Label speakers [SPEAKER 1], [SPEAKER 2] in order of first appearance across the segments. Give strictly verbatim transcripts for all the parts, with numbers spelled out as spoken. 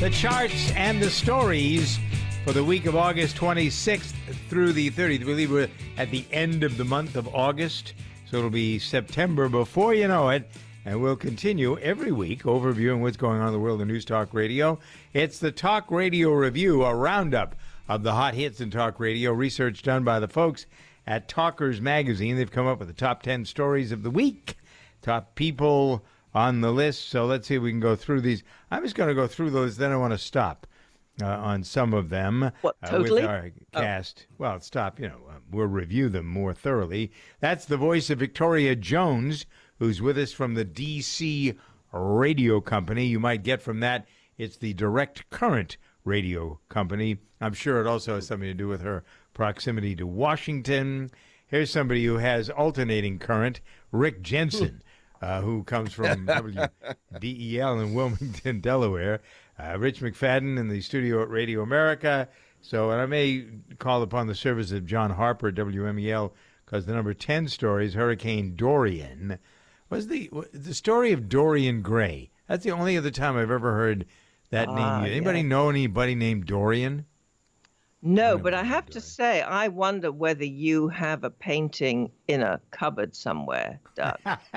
[SPEAKER 1] The charts and the stories for the week of August twenty-sixth through the thirtieth. I believe we're at the end of the month of August, so it'll be September before you know it. And we'll continue every week overviewing what's going on in the world of News Talk Radio. It's the Talk Radio Review, a roundup of the hot hits in talk radio, research done by the folks at Talkers Magazine. They've come up with the top ten stories of the week, top people on the list. So let's see if we can go through these. I'm just going to go through those, then I want to stop uh, on some of them.
[SPEAKER 2] What, totally?
[SPEAKER 1] Uh, with our cast. Oh. Well, stop, you know, uh, we'll review them more thoroughly. That's the voice of Victoria Jones, who's with us from the D C Radio Company. You might get from that it's the Direct Current Radio Company. I'm sure it also has something to do with her proximity to Washington. Here's somebody who has alternating current, Rick Jensen, uh, who comes from W D E L in Wilmington, Delaware. Uh, Rich McFadden in the studio at Radio America. So, and I may call upon the service of John Harper at W M E L, because the number ten story is Hurricane Dorian. Was the the story of Dorian Gray? That's the only other time I've ever heard that uh, name. Anybody
[SPEAKER 2] yeah.
[SPEAKER 1] know anybody named Dorian?
[SPEAKER 2] No, I but I have Dorian. to say, I wonder whether you have a painting in a cupboard somewhere, Doug.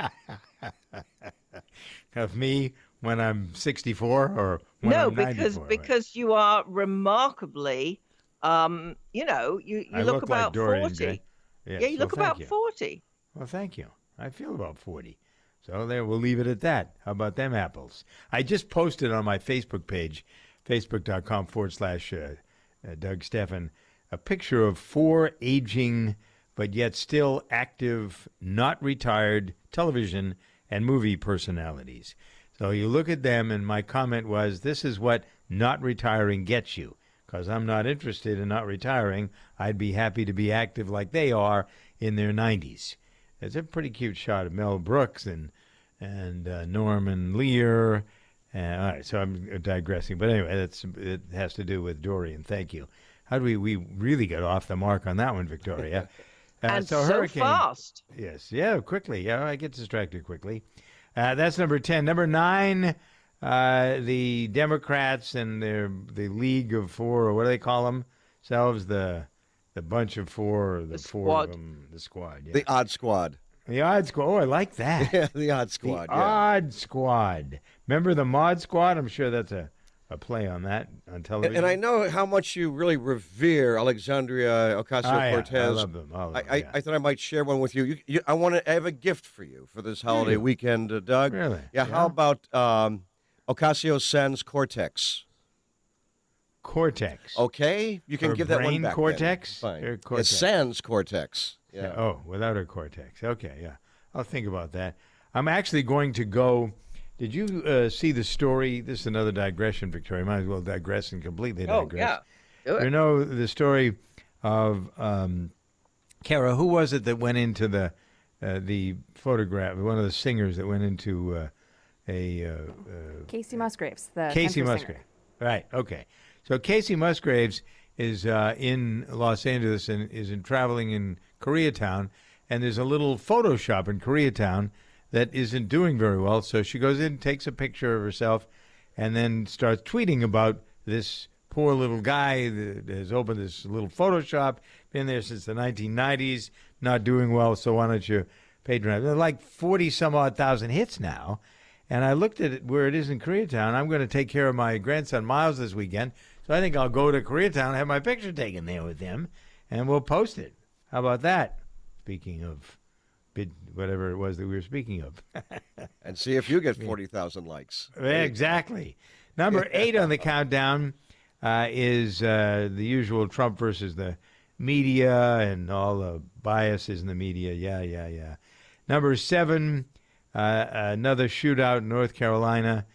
[SPEAKER 1] Of me when I'm sixty-four or when
[SPEAKER 2] no,
[SPEAKER 1] I'm
[SPEAKER 2] because
[SPEAKER 1] ninety-four,
[SPEAKER 2] because right? you are remarkably, um, you know, you, you look,
[SPEAKER 1] look
[SPEAKER 2] about
[SPEAKER 1] like Dorian
[SPEAKER 2] forty.
[SPEAKER 1] Gray. Yes.
[SPEAKER 2] Yeah, you
[SPEAKER 1] well,
[SPEAKER 2] look about
[SPEAKER 1] you.
[SPEAKER 2] forty.
[SPEAKER 1] Well, thank you. I feel about forty. So there, we'll leave it at that. How about them apples? I just posted on my Facebook page, facebook.com forward slash uh, uh, Doug Steffen, a picture of four aging but yet still active, not retired television and movie personalities. So you look at them, and my comment was, this is what not retiring gets you, because I'm not interested in not retiring. I'd be happy to be active like they are in their nineties. It's a pretty cute shot of Mel Brooks and and uh, Norman Lear. Uh, all right, so I'm digressing. But anyway, that's it has to do with Dorian. Thank you. How do we, we really got off the mark on that one, Victoria? Uh,
[SPEAKER 2] and
[SPEAKER 1] so,
[SPEAKER 2] so
[SPEAKER 1] Hurricane,
[SPEAKER 2] fast.
[SPEAKER 1] Yes, yeah, quickly. Yeah, I get distracted quickly. Uh, that's number ten. Number nine, uh, the Democrats and their the League of Four, or what do they call themselves? The the bunch of four, or the, the four
[SPEAKER 2] squad.
[SPEAKER 1] of them, the squad. Yeah.
[SPEAKER 3] The Odd Squad.
[SPEAKER 1] The Odd Squad. Oh, I like that.
[SPEAKER 3] Yeah, the Odd Squad.
[SPEAKER 1] The
[SPEAKER 3] yeah.
[SPEAKER 1] Odd Squad. Remember the Mod Squad? I'm sure that's a, a play on that on television.
[SPEAKER 3] And, and I know how much you really revere Alexandria Ocasio-Cortez.
[SPEAKER 1] Oh, yeah. I love them. All of them,
[SPEAKER 3] I,
[SPEAKER 1] yeah.
[SPEAKER 3] I, I thought I might share one with you. you, you I want to have a gift for you for this holiday
[SPEAKER 1] you?
[SPEAKER 3] weekend, uh, Doug.
[SPEAKER 1] Really?
[SPEAKER 3] Yeah,
[SPEAKER 1] Yeah.
[SPEAKER 3] how about um, Ocasio sends Cortex?
[SPEAKER 1] Cortex.
[SPEAKER 3] Okay? You can
[SPEAKER 1] Her
[SPEAKER 3] give that one
[SPEAKER 1] brain
[SPEAKER 3] back.
[SPEAKER 1] cortex?
[SPEAKER 3] Then. Fine.
[SPEAKER 1] Or
[SPEAKER 3] It
[SPEAKER 1] cortex?
[SPEAKER 3] sans Cortex. Yeah.
[SPEAKER 1] Yeah, Oh, without a cortex. Okay, yeah. I'll think about that. I'm actually going to go. Did you uh, see the story? This is another digression, Victoria. Might as well digress and completely
[SPEAKER 2] Oh,
[SPEAKER 1] digress.
[SPEAKER 2] yeah. Do it.
[SPEAKER 1] You know the story of um, Kara. Who was it that went into the uh, the photograph? One of the singers that went into uh, a uh, uh,
[SPEAKER 4] Casey Musgraves, the
[SPEAKER 1] Casey
[SPEAKER 4] country
[SPEAKER 1] Musgraves.
[SPEAKER 4] singer.
[SPEAKER 1] Right. Okay. So Casey Musgraves is uh, in Los Angeles and is in traveling in Koreatown, and there's a little photo shop in Koreatown that isn't doing very well. So she goes in, takes a picture of herself, and then starts tweeting about this poor little guy that has opened this little photo shop, been there since the nineteen nineties, not doing well, so why don't you patronize? There are like forty some odd thousand hits now. And I looked at it where it is in Koreatown. I'm going to take care of my grandson Miles this weekend, so I think I'll go to Koreatown and have my picture taken there with him, and we'll post it. How about that? Speaking of bid, whatever it was that we were speaking of.
[SPEAKER 3] And see if you get forty thousand likes.
[SPEAKER 1] Exactly. Number eight on the countdown uh, is uh, the usual Trump versus the media and all the biases in the media. Yeah, yeah, yeah. Number seven, uh, another shootout in North Carolina.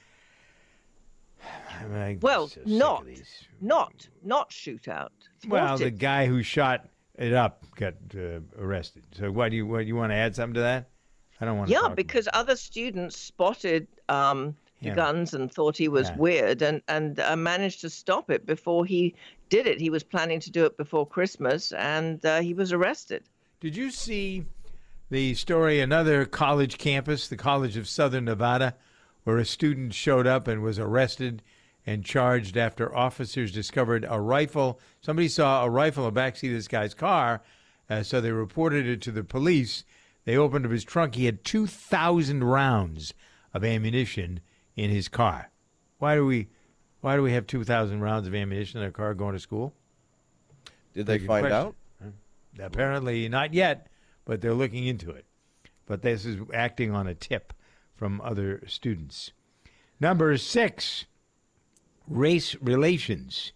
[SPEAKER 1] I'm
[SPEAKER 2] Well,
[SPEAKER 1] so sick
[SPEAKER 2] not,
[SPEAKER 1] of these.
[SPEAKER 2] not, not shootout.
[SPEAKER 1] Well, the
[SPEAKER 2] Thwarted.
[SPEAKER 1] guy who shot it up got uh, arrested. So, what do you what you want to add something to that? I don't want to.
[SPEAKER 2] Yeah,
[SPEAKER 1] talk
[SPEAKER 2] because other students spotted um, the
[SPEAKER 1] Yeah.
[SPEAKER 2] guns and thought he was
[SPEAKER 1] Yeah.
[SPEAKER 2] weird, and and uh, managed to stop it before he did it. He was planning to do it before Christmas, and uh, he was arrested.
[SPEAKER 1] Did you see the story? Another college campus, the College of Southern Nevada, where a student showed up and was arrested and charged after officers discovered a rifle. Somebody saw a rifle in the backseat of this guy's car, uh, so they reported it to the police. They opened up his trunk. He had two thousand rounds of ammunition in his car. Why do we why do we have two thousand rounds of ammunition in a car going to school?
[SPEAKER 3] Did they
[SPEAKER 1] Good
[SPEAKER 3] find
[SPEAKER 1] question.
[SPEAKER 3] out?
[SPEAKER 1] Apparently not yet, but they're looking into it. But this is acting on a tip from other students. Number six, race relations.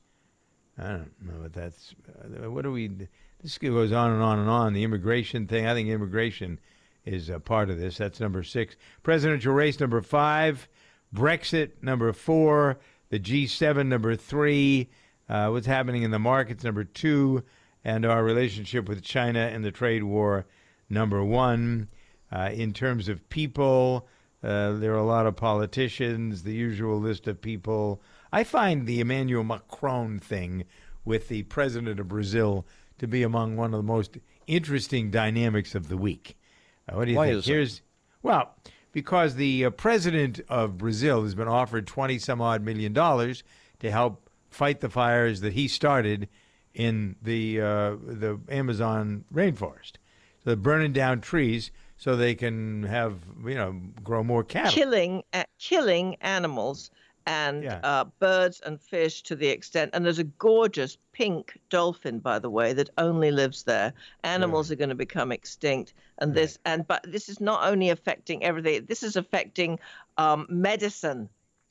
[SPEAKER 1] I don't know what that's. Uh, what do we? This goes on and on and on. The immigration thing. I think immigration is a part of this. That's number six. Presidential race number five. Brexit number four. The G seven number three. Uh, what's happening in the markets number two, and our relationship with China and the trade war number one. Uh, in terms of people, uh, there are a lot of politicians, the usual list of people. I find the Emmanuel Macron thing with the president of Brazil to be among one of the most interesting dynamics of the week. Uh, what do you
[SPEAKER 3] Why
[SPEAKER 1] think?
[SPEAKER 3] is that?
[SPEAKER 1] Here's well, because the uh, president of Brazil has been offered twenty some odd million dollars to help fight the fires that he started in the uh, the Amazon rainforest. So they're burning down trees so they can have, you know, grow more cattle.
[SPEAKER 2] Killing, uh, killing animals and
[SPEAKER 1] Yeah.
[SPEAKER 2] uh, birds and fish to the extent. And there's a gorgeous pink dolphin, by the way, that only lives there. Animals are going to become extinct. And this, and but this is not only affecting everything. This is affecting um, medicine.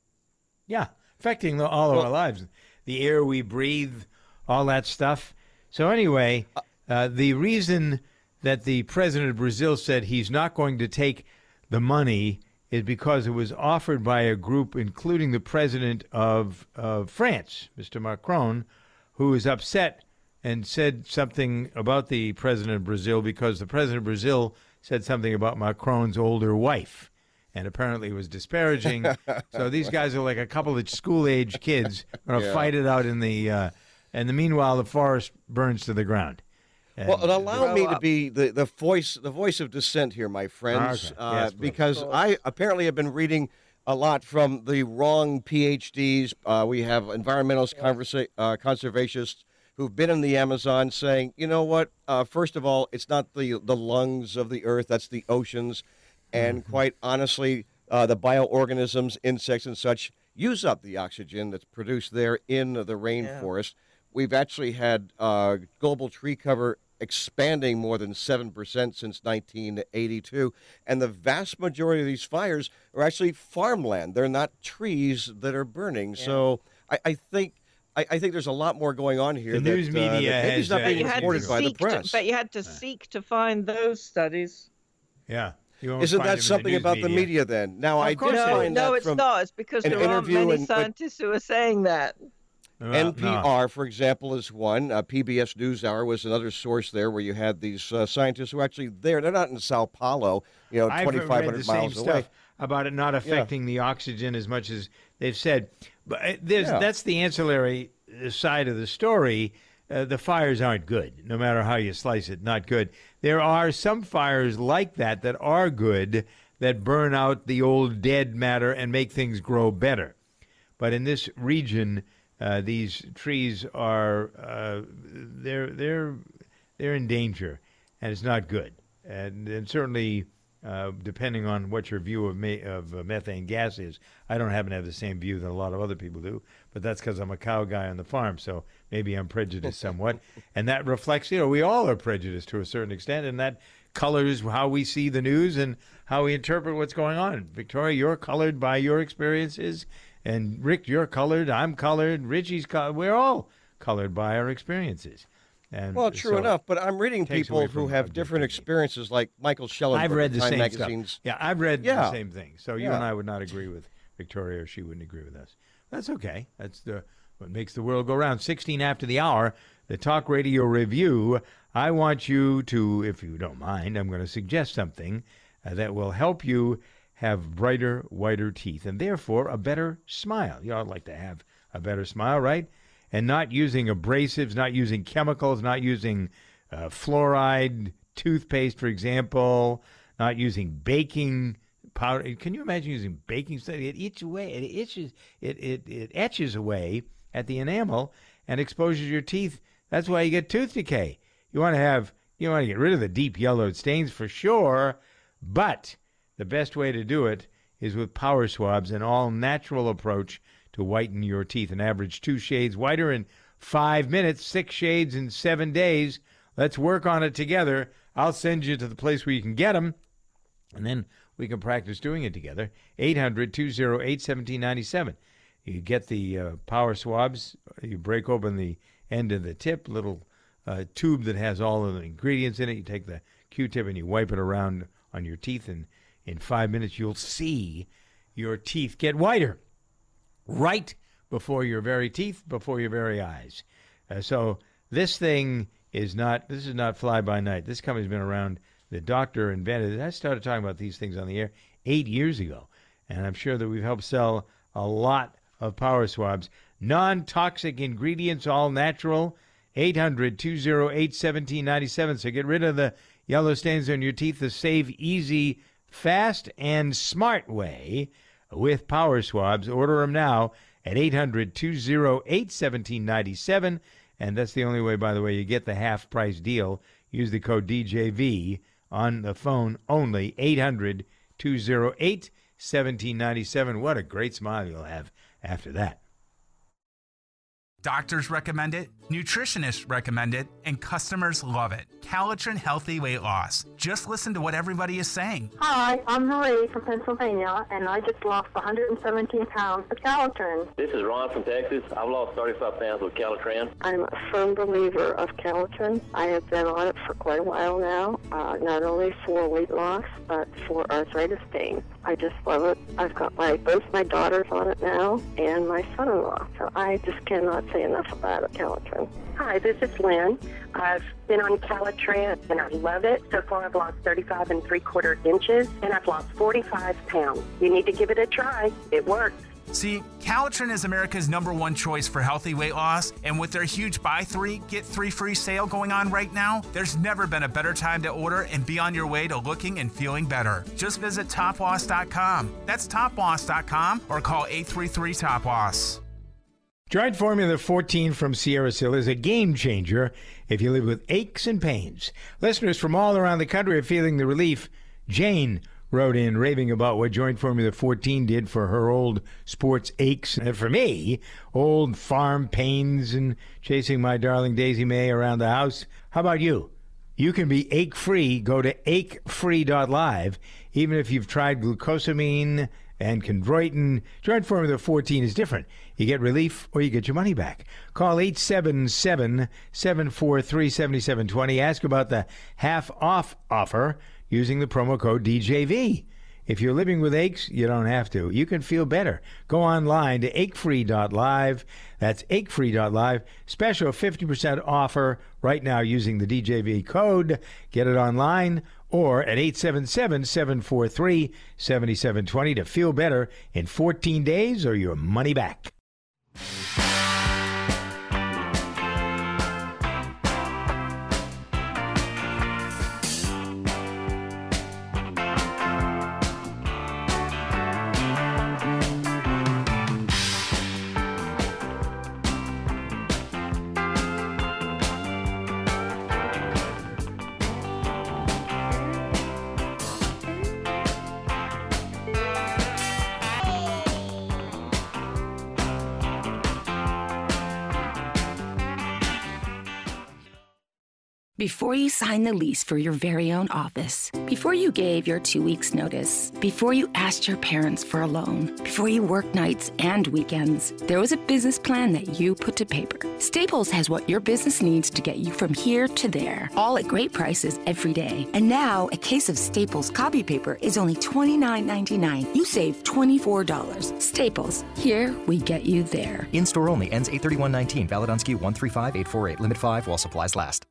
[SPEAKER 1] Yeah, affecting the, all of
[SPEAKER 3] Well-
[SPEAKER 1] our lives. The air we breathe, all that stuff. So anyway, uh, the reason that the president of Brazil said he's not going to take the money is because it was offered by a group including the president of, of France, Mister Macron, who is upset and said something about the president of Brazil because the president of Brazil said something about Macron's older wife. And apparently it was disparaging. So these guys are like a couple of school-age kids going to
[SPEAKER 3] Yeah.
[SPEAKER 1] fight it out in the. Uh, and the meanwhile, the forest burns to the ground. And
[SPEAKER 3] Well, and allow
[SPEAKER 2] Grow
[SPEAKER 3] me to
[SPEAKER 2] up.
[SPEAKER 3] be the, the voice the voice of dissent here, my friends,
[SPEAKER 1] Okay.
[SPEAKER 3] uh,
[SPEAKER 1] Yes, please.
[SPEAKER 3] because
[SPEAKER 2] Of course.
[SPEAKER 3] I apparently have been reading a lot from the wrong P H Ds. Uh, we have environmentalist conversa- uh, conservationists who've been in the Amazon saying, you know what? Uh, first of all, it's not the the lungs of the earth; that's the oceans, and quite honestly, uh, the bioorganisms, insects, and such use up the oxygen that's produced there in the rainforest. We've actually had uh, global tree cover expanding more than seven percent since nineteen eighty-two. And the vast majority of these fires are actually farmland. They're not trees that are burning. So I, I think I, I think there's a lot more going on here.
[SPEAKER 1] The
[SPEAKER 3] that,
[SPEAKER 1] news
[SPEAKER 3] uh,
[SPEAKER 1] media
[SPEAKER 3] that maybe
[SPEAKER 1] has,
[SPEAKER 3] is not
[SPEAKER 1] uh,
[SPEAKER 2] But
[SPEAKER 3] being
[SPEAKER 2] you had to
[SPEAKER 3] reported by the
[SPEAKER 2] seek to,
[SPEAKER 3] press.
[SPEAKER 2] but you had to seek to find those studies.
[SPEAKER 1] Yeah. You won't
[SPEAKER 3] Isn't
[SPEAKER 1] find
[SPEAKER 3] that
[SPEAKER 1] them in
[SPEAKER 3] something
[SPEAKER 1] news
[SPEAKER 3] about the media then? Now,
[SPEAKER 1] Of
[SPEAKER 3] I
[SPEAKER 1] course
[SPEAKER 3] did
[SPEAKER 1] it
[SPEAKER 2] No,
[SPEAKER 3] find
[SPEAKER 2] no,
[SPEAKER 3] that
[SPEAKER 2] it's
[SPEAKER 3] from
[SPEAKER 2] not. It's because
[SPEAKER 3] an
[SPEAKER 2] there aren't
[SPEAKER 3] interview
[SPEAKER 2] many
[SPEAKER 3] in-
[SPEAKER 2] scientists who are saying that.
[SPEAKER 1] Well,
[SPEAKER 3] N P R,
[SPEAKER 1] no.
[SPEAKER 3] for example, is one. Uh, P B S NewsHour was another source there where you had these uh, scientists who are actually there. They're not in Sao Paulo, you know,
[SPEAKER 1] I've
[SPEAKER 3] twenty-five
[SPEAKER 1] read
[SPEAKER 3] hundred
[SPEAKER 1] the same
[SPEAKER 3] miles away.
[SPEAKER 1] stuff about it not affecting the oxygen as much as they've said. But uh, there's
[SPEAKER 3] Yeah.
[SPEAKER 1] that's the ancillary uh, side of the story. Uh, the fires aren't good, no matter how you slice it. Not good. There are some fires like that that are good, that burn out the old dead matter and make things grow better. But in this region, uh, these trees are uh, they're they're they're in danger, and it's not good. And, and certainly, uh, depending on what your view of ma- of uh, methane gas is, I don't happen to have the same view that a lot of other people do. But that's because I'm a cow guy on the farm, so maybe I'm prejudiced somewhat, and that reflects. You know, we all are prejudiced to a certain extent, and that colors how we see the news and how we interpret what's going on. Victoria, you're colored by your experiences, and Rick, you're colored. I'm colored. Richie's colored. We're all colored by our experiences. And
[SPEAKER 3] Well, true
[SPEAKER 1] so
[SPEAKER 3] enough, but I'm reading
[SPEAKER 1] takes
[SPEAKER 3] people
[SPEAKER 1] away
[SPEAKER 3] who
[SPEAKER 1] from
[SPEAKER 3] have
[SPEAKER 1] objectivity.
[SPEAKER 3] different experiences, like Michael Schellenberg.
[SPEAKER 1] I've read the
[SPEAKER 3] Time
[SPEAKER 1] same
[SPEAKER 3] magazine's.
[SPEAKER 1] stuff. Yeah, I've read the
[SPEAKER 3] Yeah.
[SPEAKER 1] same thing. So you
[SPEAKER 3] Yeah.
[SPEAKER 1] and I would not agree with Victoria, or she wouldn't agree with us. That's okay. That's the what makes the world go round. sixteen after the hour, the Talk Radio Review. I want you to, if you don't mind, I'm going to suggest something uh, that will help you have brighter, whiter teeth, and therefore a better smile. You all like to have a better smile, right? And not using abrasives, not using chemicals, not using uh, fluoride toothpaste, for example, not using baking powder. Can you imagine using baking soda? It eats away. It itches. It, it, it etches away at the enamel and exposes your teeth. That's why you get tooth decay. You want to have, you want to get rid of the deep yellowed stains for sure, but the best way to do it is with Power Swabs, an all-natural approach to whiten your teeth. An average two shades whiter in five minutes, six shades in seven days. Let's work on it together. I'll send you to the place where you can get them, and then we can practice doing it together. eight hundred, two oh eight, one seven nine seven. You get the uh, Power Swabs. You break open the end of the tip, little uh, tube that has all of the ingredients in it. You take the Q-tip and you wipe it around on your teeth, and in five minutes you'll see your teeth get whiter right before your very teeth, before your very eyes. Uh, so this thing is not, this is not fly-by-night. This company's been around. The doctor invented it. I started talking about these things on the air eight years ago, and I'm sure that we've helped sell a lot of Power Swabs. Non-toxic ingredients, all natural. eight hundred, two oh eight, one seven nine seven. So get rid of the yellow stains on your teeth the safe, easy, fast, and smart way with Power Swabs. Order them now at eight hundred, two oh eight, one seven nine seven. And that's the only way, by the way, you get the half-price deal. Use the code D J V on the phone only. eight hundred, two oh eight, one seven nine seven. What a great smile you'll have after that.
[SPEAKER 5] Doctors recommend it, nutritionists recommend it, and customers love it. Calitrin Healthy Weight Loss. Just listen to what everybody is saying.
[SPEAKER 6] Hi, I'm Marie from Pennsylvania, and I just lost one hundred seventeen pounds with Calitrin.
[SPEAKER 7] This is Ron from Texas. I've lost thirty-five pounds with Calitrin.
[SPEAKER 6] I'm a firm believer of Calitrin. I have been on it for quite a while now, uh, not only for weight loss, but for arthritis pain. I just love it. I've got my both my daughters on it now, and my son-in-law. So I just cannot say enough about it, Calitrin.
[SPEAKER 8] Hi, this is Lynn. I've been on Calitrin, and I love it. So far, I've lost thirty-five and three quarter inches, and I've lost forty-five pounds. You need to give it a try. It works.
[SPEAKER 5] See, Calitrin is America's number one choice for healthy weight loss, and with their huge buy three, get three free sale going on right now, there's never been a better time to order and be on your way to looking and feeling better. Just visit top loss dot com. That's top loss dot com or call eight three three, T O P L O S.
[SPEAKER 1] Joint Formula fourteen from Sierra Sil is a game changer if you live with aches and pains. Listeners from all around the country are feeling the relief. Jane wrote in raving about what Joint Formula fourteen did for her old sports aches. And for me, old farm pains and chasing my darling Daisy May around the house. How about you? You can be ache-free. Go to ache free dot live. Even if you've tried glucosamine and chondroitin, Joint Formula fourteen is different. You get relief or you get your money back. Call eight seven seven, seven four three, seven seven two zero. Ask about the half-off offer using the promo code D J V. If you're living with aches, you don't have to. You can feel better. Go online to ache free dot live. That's ache free dot live. Special fifty percent offer right now using the D J V code. Get it online or at eight seven seven, seven four three, seven seven two zero to feel better in fourteen days or your money back.
[SPEAKER 9] Before you signed the lease for your very own office, before you gave your two weeks' notice, before you asked your parents for a loan, before you worked nights and weekends, there was a business plan that you put to paper. Staples has what your business needs to get you from here to there, all at great prices every day. And now, a case of Staples copy paper is only twenty-nine ninety-nine. You save twenty-four dollars. Staples, here we get you there.
[SPEAKER 10] In-store only, ends eight thirty-one nineteen, valid on S K U one three five eight four eight, limit five while supplies last.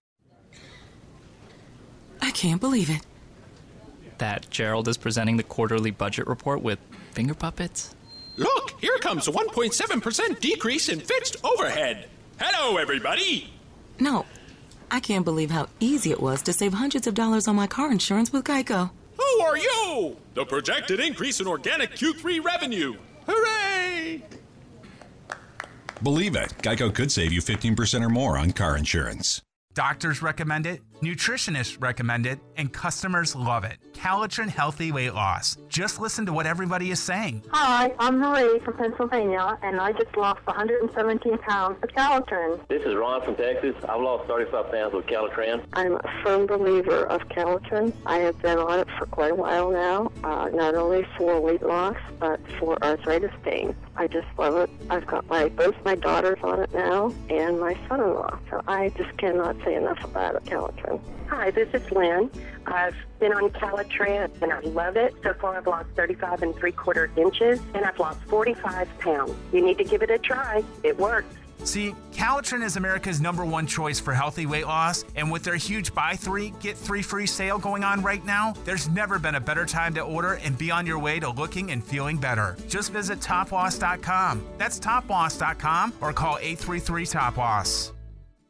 [SPEAKER 11] I can't believe it.
[SPEAKER 12] That Gerald is presenting the quarterly budget report with finger puppets?
[SPEAKER 13] Look, here comes a one point seven percent decrease in fixed overhead. Hello, everybody.
[SPEAKER 11] No, I can't believe how easy it was to save hundreds of dollars on my car insurance with Geico.
[SPEAKER 13] Oh, for you! The projected increase in organic Q three revenue. Hooray!
[SPEAKER 11] Believe it, Geico could save you fifteen percent or more on car insurance.
[SPEAKER 5] Doctors recommend it, nutritionists recommend it, and customers love it. Calitrin Healthy Weight Loss. Just listen to what everybody is saying.
[SPEAKER 6] Hi, I'm Marie from Pennsylvania, and I just lost one hundred seventeen pounds of Calitrin.
[SPEAKER 7] This is Ron from Texas. I've lost thirty-five pounds with Calitrin.
[SPEAKER 6] I'm a firm believer of Calitrin. I have been on it for quite a while now, uh, not only for weight loss, but for arthritis pain. I just love it. I've got my both my daughters on it now, and my son-in-law. So I just cannot say enough about it, Calitrin.
[SPEAKER 8] Hi, this is Lynn. I've been on Calitrin, and I love it. So far, I've lost thirty-five and three quarter inches, and I've lost forty-five pounds. You need to give it a try. It works.
[SPEAKER 5] See, Calitrin is America's number one choice for healthy weight loss, and with their huge buy three, get three free sale going on right now, there's never been a better time to order and be on your way to looking and feeling better. Just visit top loss dot com. That's top loss dot com or call eight three three, T O P L O S S.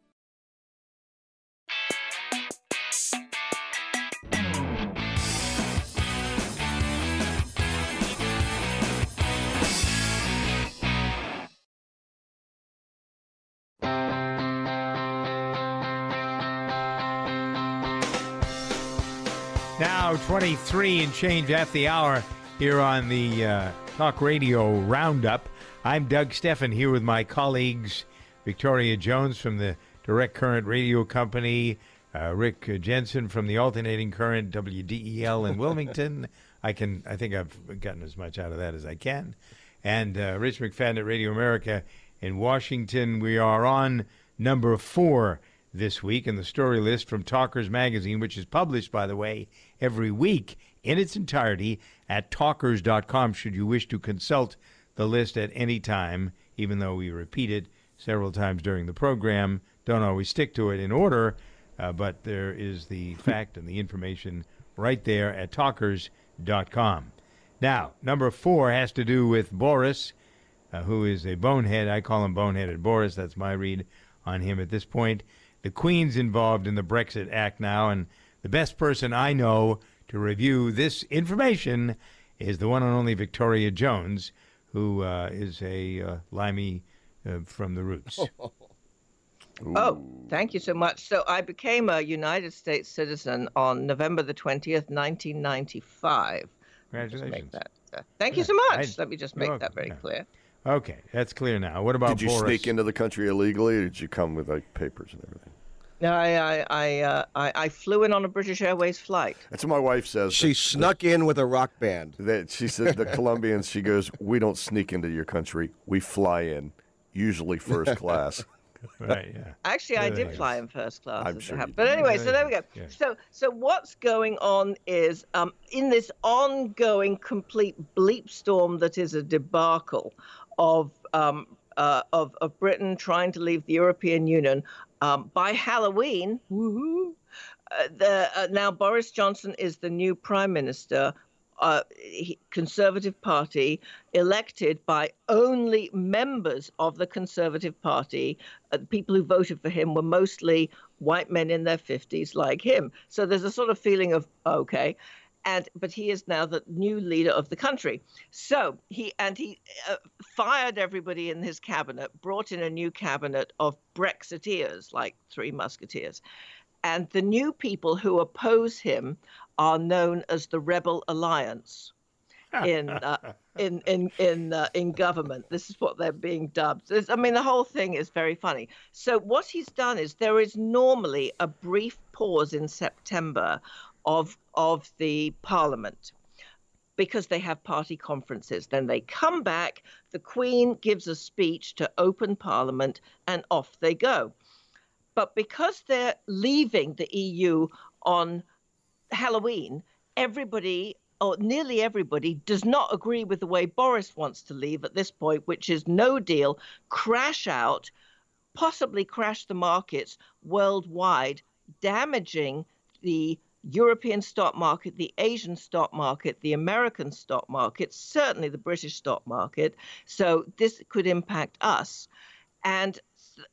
[SPEAKER 1] Now twenty-three and change at the hour here on the uh, Talk Radio Roundup. I'm Doug Steffen here with my colleagues Victoria Jones from the Direct Current Radio Company, uh, Rick Jensen from the Alternating Current W D E L in Wilmington. I can, I think I've gotten as much out of that as I can. And uh, Rich McFadden at Radio America in Washington. We are on number four this week in the story list from Talkers Magazine, which is published, by the way, every week in its entirety at talkers dot com should you wish to consult the list at any time, even though we repeat it several times during the program. Don't always stick to it in order, uh, but there is the fact and the information right there at talkers dot com. Now, number four has to do with Boris, uh, who is a bonehead. I call him Boneheaded Boris. That's my read on him at this point. The Queen's involved in the Brexit Act now, and the best person I know to review this information is the one and only Victoria Jones, who uh, is a uh, limey uh, from the roots.
[SPEAKER 2] Oh, thank you so much. So I became a United States citizen on November the twentieth, nineteen ninety-five.
[SPEAKER 1] Congratulations.
[SPEAKER 2] Make that, uh, thank you so much. I, Let me just make that very yeah. clear.
[SPEAKER 1] Okay, that's clear now. What about
[SPEAKER 14] Did you
[SPEAKER 1] Boris?
[SPEAKER 14] sneak into the country illegally, or did you come with like papers and everything?
[SPEAKER 2] No, I I I, uh, I I flew in on a British Airways flight.
[SPEAKER 14] That's what my wife says.
[SPEAKER 3] She
[SPEAKER 14] that,
[SPEAKER 3] snuck
[SPEAKER 14] that,
[SPEAKER 3] in with a rock band.
[SPEAKER 14] That she said the Colombians. She goes, "We don't sneak into your country. We fly in, usually first class."
[SPEAKER 1] Right. Yeah.
[SPEAKER 2] Actually, I did fly in first class.
[SPEAKER 14] I'm sure.
[SPEAKER 2] But anyway, so there we go.
[SPEAKER 1] Yeah.
[SPEAKER 2] So so what's going on is um, in this ongoing complete bleep storm that is a debacle of um, uh, of of Britain trying to leave the European Union um, by Halloween. Woohoo! Uh, the uh, now Boris Johnson is the new prime minister. Uh, he, Conservative Party, elected by only members of the Conservative Party. Uh, the people who voted for him were mostly white men in their fifties like him. So there's a sort of feeling of, okay. And but he is now the new leader of the country. So he and he uh, fired everybody in his cabinet, brought in a new cabinet of Brexiteers, like Three Musketeers. And the new people who oppose him are known as the Rebel Alliance in uh, in in in uh, in government. This is what they're being dubbed. It's, I mean, the whole thing is very funny. So what he's done is there is normally a brief pause in September of of the Parliament because they have party conferences. Then they come back. The Queen gives a speech to open Parliament, and off they go. But because they're leaving the E U on Halloween, everybody, or nearly everybody, does not agree with the way Boris wants to leave at this point, which is no deal, crash out, possibly crash the markets worldwide, damaging the European stock market, the Asian stock market, the American stock market, certainly the British stock market. So this could impact us. And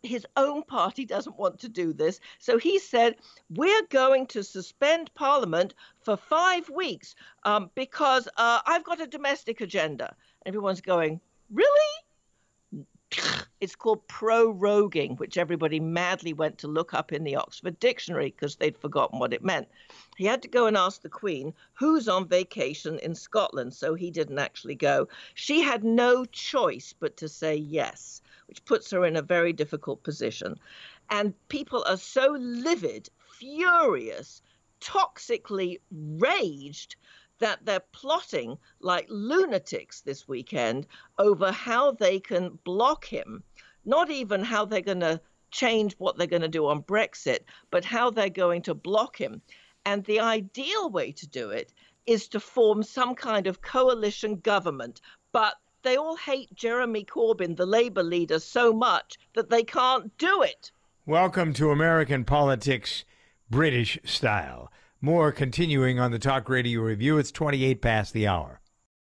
[SPEAKER 2] his own party doesn't want to do this. So he said, we're going to suspend Parliament for five weeks um, because uh, I've got a domestic agenda. Everyone's going, really? It's called proroguing, which everybody madly went to look up in the Oxford Dictionary because they'd forgotten what it meant. He had to go and ask the Queen who's on vacation in Scotland, so he didn't actually go. She had no choice but to say yes, which puts her in a very difficult position. And people are so livid, furious, toxically raged that they're plotting like lunatics this weekend over how they can block him, not even how they're going to change what they're going to do on Brexit, but how they're going to block him. And the ideal way to do it is to form some kind of coalition government. But they all hate Jeremy Corbyn, the Labour leader, so much that they can't do it.
[SPEAKER 1] Welcome to American politics, British style. More continuing on the Talk Radio Review. It's twenty-eight past the hour.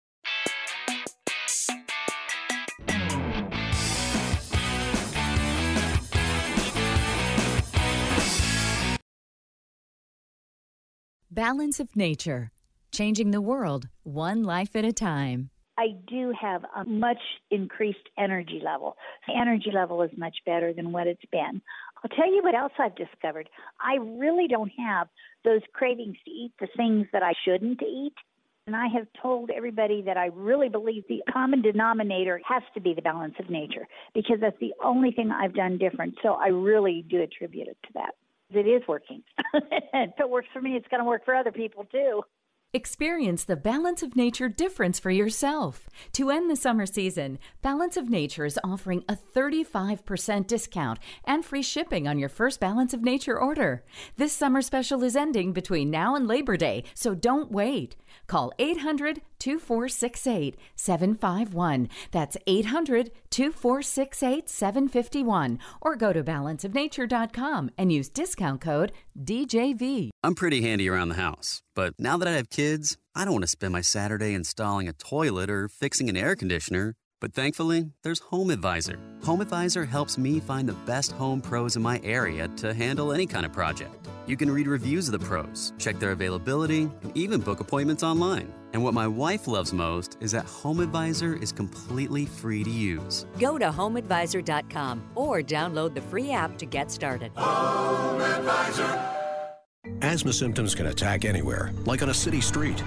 [SPEAKER 15] Balance of Nature, changing the world one life at a time.
[SPEAKER 16] I do have a much increased energy level. The energy level is much better than what it's been. I'll tell you what else I've discovered. I really don't have those cravings to eat the things that I shouldn't eat. And I have told everybody that I really believe the common denominator has to be the balance of nature, because that's the only thing I've done different. So I really do attribute it to that. It is working. If it works for me, it's going to work for other people too.
[SPEAKER 15] Experience the Balance of Nature difference for yourself. To end the summer season, Balance of Nature is offering a thirty-five percent discount and free shipping on your first Balance of Nature order. This summer special is ending between now and Labor Day, so don't wait. Call eight hundred, two four six eight, seven five one. That's eight hundred, two four six eight, seven five one. Or go to balance of nature dot com and use discount code D J V.
[SPEAKER 17] I'm pretty handy around the house, but now that I have kids, I don't want to spend my Saturday installing a toilet or fixing an air conditioner. But thankfully, there's Home Advisor. Home Advisor helps me find the best home pros in my area to handle any kind of project. You can read reviews of the pros, check their availability, and even book appointments online. And what my wife loves most is that Home Advisor is completely free to use.
[SPEAKER 18] Go to home advisor dot com or download the free app to get started.
[SPEAKER 19] Home Advisor. Asthma symptoms can attack anywhere, like on a city street.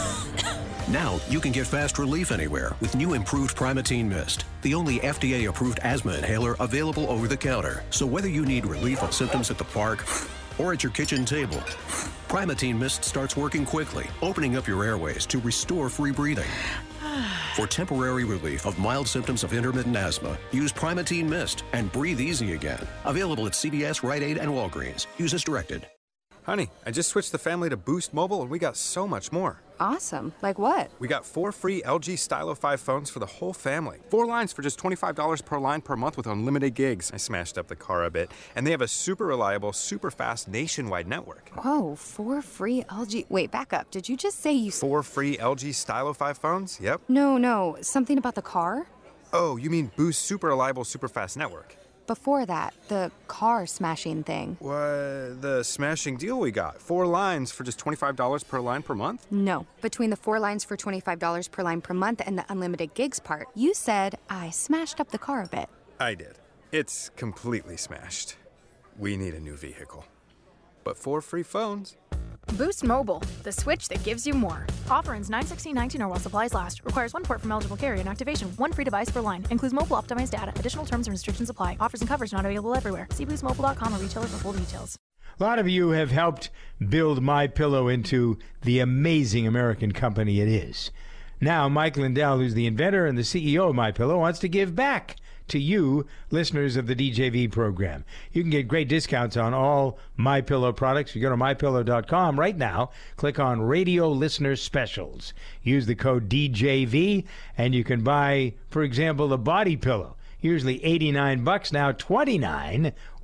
[SPEAKER 19] Now, you can get fast relief anywhere with new improved Primatene Mist, the only F D A-approved asthma inhaler available over the counter. So whether you need relief of symptoms at the park or at your kitchen table, Primatene Mist starts working quickly, opening up your airways to restore free breathing. For temporary relief of mild symptoms of intermittent asthma, use Primatene Mist and breathe easy again. Available at C V S, Rite Aid, and Walgreens. Use as directed.
[SPEAKER 20] Honey, I just switched the family to Boost Mobile and we got so much more.
[SPEAKER 4] Awesome. Like what?
[SPEAKER 20] We got four free L G Stylo five phones for the whole family. Four lines for just twenty-five dollars per line per month with unlimited gigs. I smashed up the car a bit. And they have a super reliable, super fast nationwide network.
[SPEAKER 4] Whoa, four free L G... Wait, back up. Did you just say you...
[SPEAKER 20] Four free L G Stylo five phones? Yep.
[SPEAKER 4] No, no. Something about the car?
[SPEAKER 20] Oh, you mean Boost super reliable, super fast network.
[SPEAKER 4] Before that, the car smashing thing.
[SPEAKER 20] What? The smashing deal we got. Four lines for just twenty-five dollars per line per month?
[SPEAKER 4] No. Between the four lines for twenty-five dollars per line per month and the unlimited gigs part, you said I smashed up the car a bit.
[SPEAKER 20] I did. It's completely smashed. We need a new vehicle. But four free phones.
[SPEAKER 21] Boost Mobile, the switch that gives you more. Offer ends nine sixteen nineteen or while supplies last. Requires one port from eligible carrier and activation. One free device per line. Includes mobile optimized data. Additional terms and restrictions apply. Offers and coverage not available everywhere. See boost mobile dot com or retailer for full details.
[SPEAKER 1] A lot of you have helped build MyPillow into the amazing American company it is. Now, Mike Lindell, who's the inventor and the C E O of MyPillow, wants to give back to you, listeners of the D J V program. You can get great discounts on all MyPillow products. You go to my pillow dot com right now, click on Radio Listener Specials. Use the code D J V, and you can buy, for example, the body pillow. Usually eighty-nine bucks, now twenty-nine,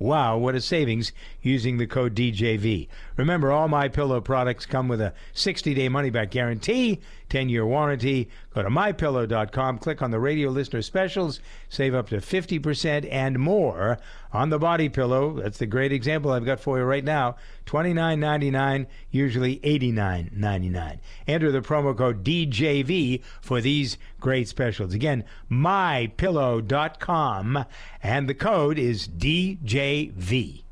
[SPEAKER 1] Wow, what a savings using the code D J V. Remember, all MyPillow products come with a sixty-day money-back guarantee, ten-year warranty. Go to my pillow dot com, click on the radio listener specials, save up to fifty percent and more on the body pillow. That's the great example I've got for you right now. twenty-nine ninety-nine, usually eighty-nine ninety-nine. Enter the promo code D J V for these great specials. Again, my pillow dot com, and the code is D J V.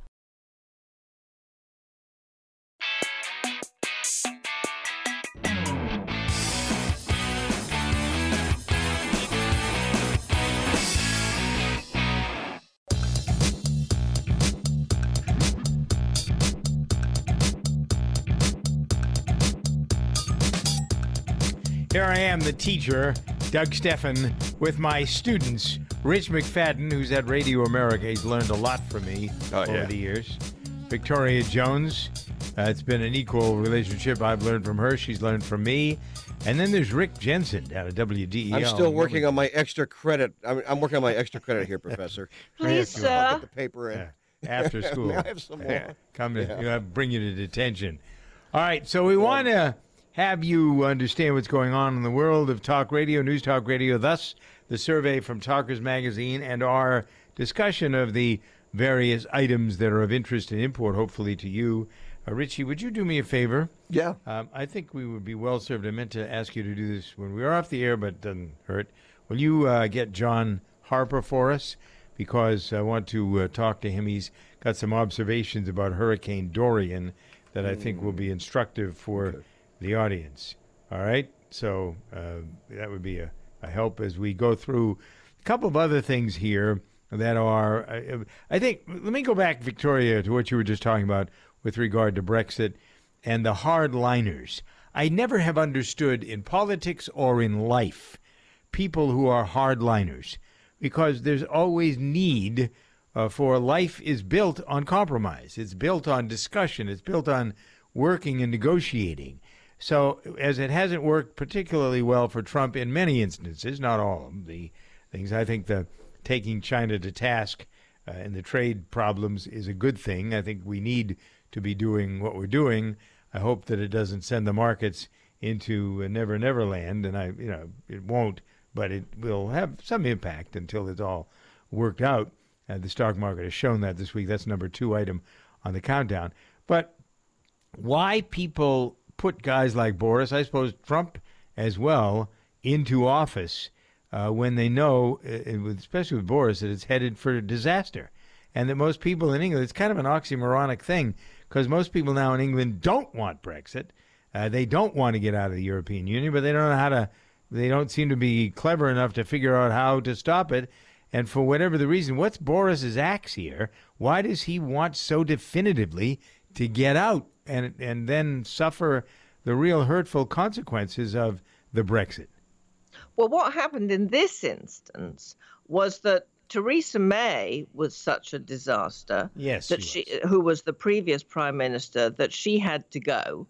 [SPEAKER 1] Here I am, the teacher, Doug Stephan, with my students, Rich McFadden, who's at Radio America. He's learned a lot from me
[SPEAKER 14] oh,
[SPEAKER 1] over
[SPEAKER 14] yeah.
[SPEAKER 1] the years. Victoria Jones. Uh, it's been an equal relationship. I've learned from her. She's learned from me. And then there's Rick Jensen out of W D E L.
[SPEAKER 3] I'm still working on my extra credit. I'm, I'm working on my extra credit here, Professor.
[SPEAKER 2] Please, sir.
[SPEAKER 3] I'll get the paper in.
[SPEAKER 1] Yeah. After school.
[SPEAKER 3] May I have some more?
[SPEAKER 1] Yeah. Come to
[SPEAKER 3] Yeah.
[SPEAKER 1] you know, bring you to detention. All right, so we want to have you understand what's going on in the world of talk radio, news talk radio, thus the survey from Talkers Magazine and our discussion of the various items that are of interest and import, hopefully, to you. Uh, Richie, would you do me a favor?
[SPEAKER 14] Yeah.
[SPEAKER 1] Um, I think we would be well served. I meant to ask you to do this when we were off the air, but it doesn't hurt. Will you uh, get John Harper for us? Because I want to uh, talk to him. He's got some observations about Hurricane Dorian that I think will be instructive for okay. the audience. All right? So uh, that would be a, a help as we go through a couple of other things here that are, uh, I think, let me go back, Victoria, to what you were just talking about with regard to Brexit and the hardliners. I never have understood in politics or in life people who are hardliners, because there's always need uh, for life is built on compromise. It's built on discussion. It's built on working and negotiating. So as it hasn't worked particularly well for Trump in many instances, not all of them, the things, I think the taking China to task uh, and the trade problems is a good thing. I think we need to be doing what we're doing. I hope that it doesn't send the markets into a never, never land, and I, you know, it won't, but it will have some impact until it's all worked out. Uh, the stock market has shown that this week. That's number two item on the countdown. But why people put guys like Boris, I suppose Trump as well, into office uh, when they know, uh, especially with Boris, that it's headed for disaster. And that most people in England, it's kind of an oxymoronic thing, because most people now in England don't want Brexit. Uh, they don't want to get out of the European Union, but they don't know how to, they don't seem to be clever enough to figure out how to stop it. And for whatever the reason, what's Boris's axe here? Why does he want so definitively to get out and and then suffer the real hurtful consequences of the Brexit?
[SPEAKER 2] Well, what happened in this instance was that Theresa May was such a disaster.
[SPEAKER 1] Yes,
[SPEAKER 2] that she, she who was the previous prime minister, that she had to go.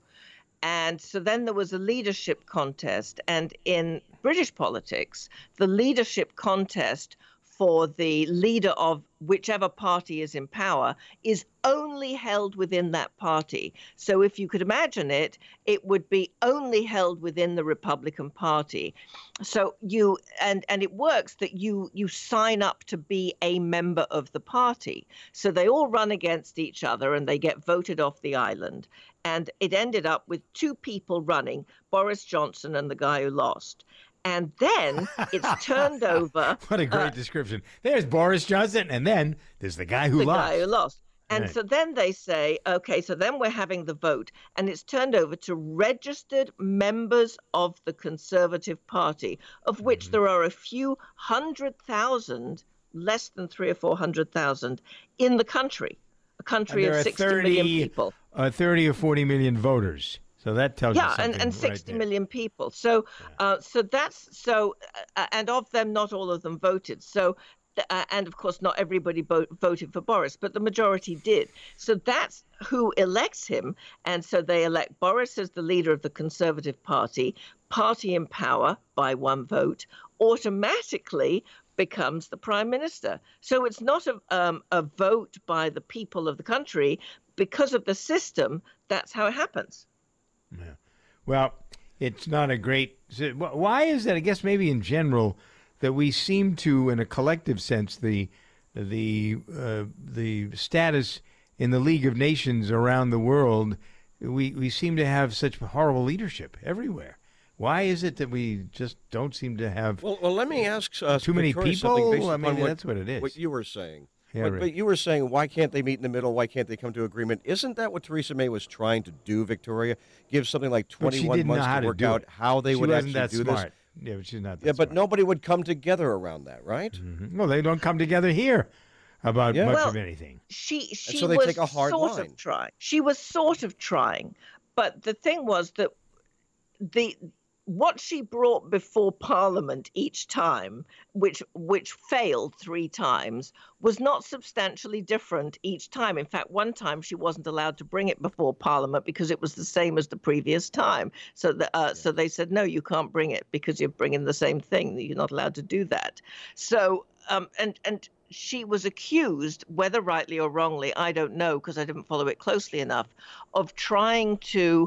[SPEAKER 2] And so then there was a leadership contest. And in British politics, the leadership contest for the leader of whichever party is in power is only held within that party. So if you could imagine it, it would be only held within the Republican Party. So you and and it works that you you sign up to be a member of the party. So they all run against each other and they get voted off the island. And it ended up with two people running, Boris Johnson and the guy who lost. And then it's turned over.
[SPEAKER 1] What a great uh, description. There's Boris Johnson, and then there's the guy who
[SPEAKER 2] the
[SPEAKER 1] lost.
[SPEAKER 2] The guy who lost. And
[SPEAKER 1] right.
[SPEAKER 2] so then they say, okay, so then we're having the vote, and it's turned over to registered members of the Conservative Party, of which mm-hmm. there are a few hundred thousand, less than three or four hundred thousand, in the country, a country of sixty
[SPEAKER 1] thirty,
[SPEAKER 2] million people.
[SPEAKER 1] Uh, thirty or forty million voters. So that tells
[SPEAKER 2] yeah,
[SPEAKER 1] you something.
[SPEAKER 2] and, and
[SPEAKER 1] right
[SPEAKER 2] sixty
[SPEAKER 1] there.
[SPEAKER 2] million people. So, uh, so that's so, uh, and of them, not all of them voted. So, uh, and of course, not everybody bo- voted for Boris, but the majority did. So that's who elects him. And so they elect Boris as the leader of the Conservative Party, party in power by one vote. Automatically, becomes the prime minister. So it's not a, um, a vote by the people of the country. Because of the system, that's how it happens.
[SPEAKER 1] Yeah. Well, it's not a great... Why is that? I guess maybe in general that we seem to, in a collective sense, the the uh, the status in the League of Nations around the world, we, we seem to have such horrible leadership everywhere. Why is it that we just don't seem to have
[SPEAKER 3] well, well let me ask uh,
[SPEAKER 1] too many
[SPEAKER 3] Victoria
[SPEAKER 1] people?
[SPEAKER 3] Based
[SPEAKER 1] I mean,
[SPEAKER 3] what,
[SPEAKER 1] that's what it is.
[SPEAKER 3] What you were saying.
[SPEAKER 1] Yeah,
[SPEAKER 3] but,
[SPEAKER 1] right.
[SPEAKER 3] but you were saying, why can't they meet in the middle? Why can't they come to agreement? Isn't that what Theresa May was trying to do, Victoria? Give something like twenty-one months to work out how they
[SPEAKER 1] she
[SPEAKER 3] would
[SPEAKER 1] wasn't
[SPEAKER 3] actually
[SPEAKER 1] that
[SPEAKER 3] do
[SPEAKER 1] smart.
[SPEAKER 3] this.
[SPEAKER 1] Yeah, but she's not that
[SPEAKER 3] Yeah,
[SPEAKER 1] smart.
[SPEAKER 3] but nobody would come together around that, right?
[SPEAKER 1] Mm-hmm. Well, they don't come together here about
[SPEAKER 3] Yeah.
[SPEAKER 1] much
[SPEAKER 2] Well,
[SPEAKER 1] of anything.
[SPEAKER 2] She she
[SPEAKER 3] so they
[SPEAKER 2] was
[SPEAKER 3] take a hard
[SPEAKER 2] sort
[SPEAKER 3] line.
[SPEAKER 2] of trying. She was sort of trying, but the thing was that the what she brought before Parliament each time, which which failed three times, was not substantially different each time. In fact, one time she wasn't allowed to bring it before Parliament because it was the same as the previous time. So the, uh, so they said, no, you can't bring it because you're bringing the same thing. You're not allowed to do that. So um, and and. She was accused, whether rightly or wrongly, I don't know because I didn't follow it closely enough, of trying to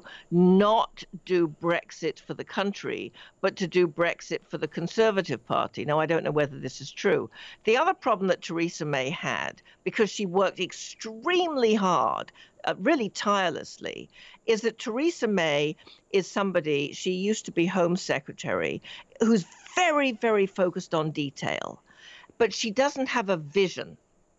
[SPEAKER 2] not do Brexit for the country, but to do Brexit for the Conservative Party. Now, I don't know whether this is true. The other problem that Theresa May had, because she worked extremely hard, uh, really tirelessly, is that Theresa May is somebody, she used to be Home Secretary, who's very, very focused on detail. But she doesn't have a vision.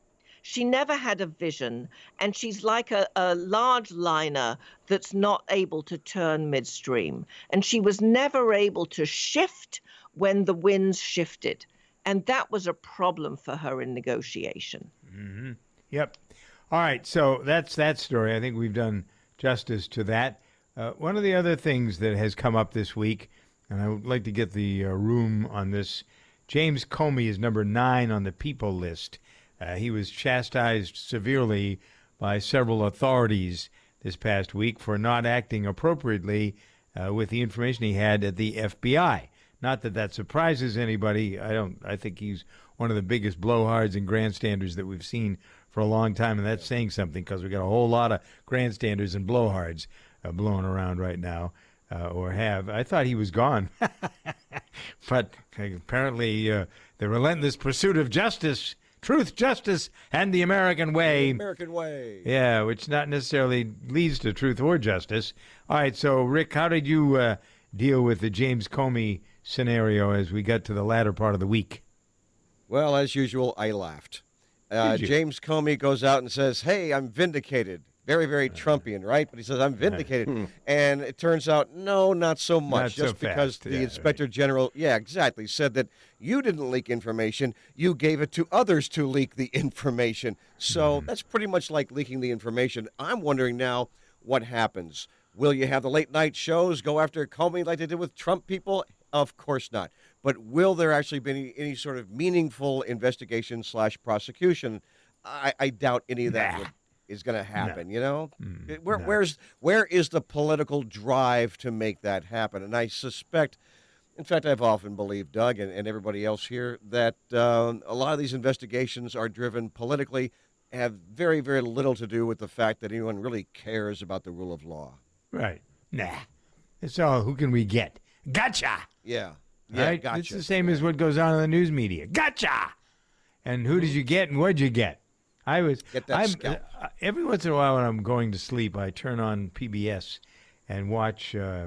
[SPEAKER 2] She never had a vision, and she's like a, a large liner that's not able to turn midstream. And she was never able to shift when the winds shifted. And that was a problem for her in negotiation.
[SPEAKER 1] Mm-hmm. Yep. All right, so that's that story. I think we've done justice to that. Uh, one of the other things that has come up this week, and I would like to get the uh, room on this, James Comey is number nine on the People list. Uh, he was chastised severely by several authorities this past week for not acting appropriately uh, with the information he had at the F B I. Not that that surprises anybody. I don't. I think he's one of the biggest blowhards and grandstanders that we've seen for a long time, and that's saying something because we got a whole lot of grandstanders and blowhards uh, blowing around right now. Uh, or have. I thought he was gone. But apparently uh, the relentless pursuit of justice, truth, justice, and the American way.
[SPEAKER 3] The American way.
[SPEAKER 1] Yeah, which not necessarily leads to truth or justice. All right, so, Rick, how did you uh, deal with the James Comey scenario as we got to the latter part of the week?
[SPEAKER 3] Well, as usual, I laughed. Uh, James Comey goes out and says, hey, I'm vindicated. Very, very Trumpian, right? But he says, I'm vindicated. And it turns out, no, not so much.
[SPEAKER 1] Not so
[SPEAKER 3] just because
[SPEAKER 1] fast.
[SPEAKER 3] the
[SPEAKER 1] Yeah,
[SPEAKER 3] Inspector General, yeah, exactly, said that you didn't leak information. You gave it to others to leak the information. So
[SPEAKER 1] Mm-hmm.
[SPEAKER 3] that's pretty much like leaking the information. I'm wondering now what happens. Will you have the late night shows go after Comey like they did with Trump people? Of course not. But will there actually be any, any sort of meaningful investigation slash prosecution? I, I doubt any of that
[SPEAKER 1] Nah.
[SPEAKER 3] would is going to happen,
[SPEAKER 1] No.
[SPEAKER 3] you know?
[SPEAKER 1] Mm,
[SPEAKER 3] where,
[SPEAKER 1] no.
[SPEAKER 3] where's where is the political drive to make that happen? And I suspect, in fact, I've often believed, Doug and, and everybody else here, that uh, a lot of these investigations are driven politically, have very, very little to do with the fact that anyone really cares about the rule of law.
[SPEAKER 1] Right. Nah. It's all, who can we get? Gotcha!
[SPEAKER 3] Yeah. Yeah,
[SPEAKER 1] Right?
[SPEAKER 3] gotcha.
[SPEAKER 1] It's the same as what goes on in the news media. Gotcha! And who did you get and what'd you get? I was
[SPEAKER 3] Get that
[SPEAKER 1] I'm,
[SPEAKER 3] scalp.
[SPEAKER 1] uh, every once in a while when I'm going to sleep, I turn on P B S and watch uh,